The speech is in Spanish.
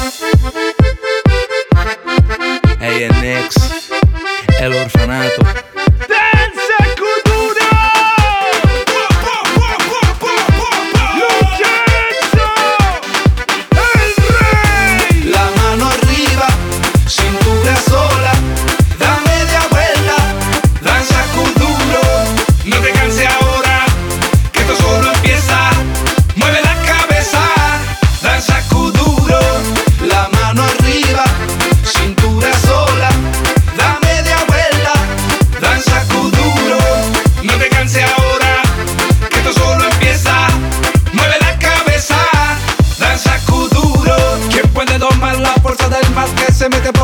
Hey, el Next, el orfanato. ¡Danza Kuduro! ¡Lucenzo! ¡El rey! La mano arriba, cintura sola, da media vuelta, danza Kuduro. No te canses ahora, que esto solo empieza. Mueve la cabeza, danza Kuduro. La mano arriba, cintura sola, da media vuelta, danza Kuduro. No te canses ahora, que esto solo empieza. Mueve la cabeza, danza Kuduro. ¿Quién puede domar la fuerza del mal que se mete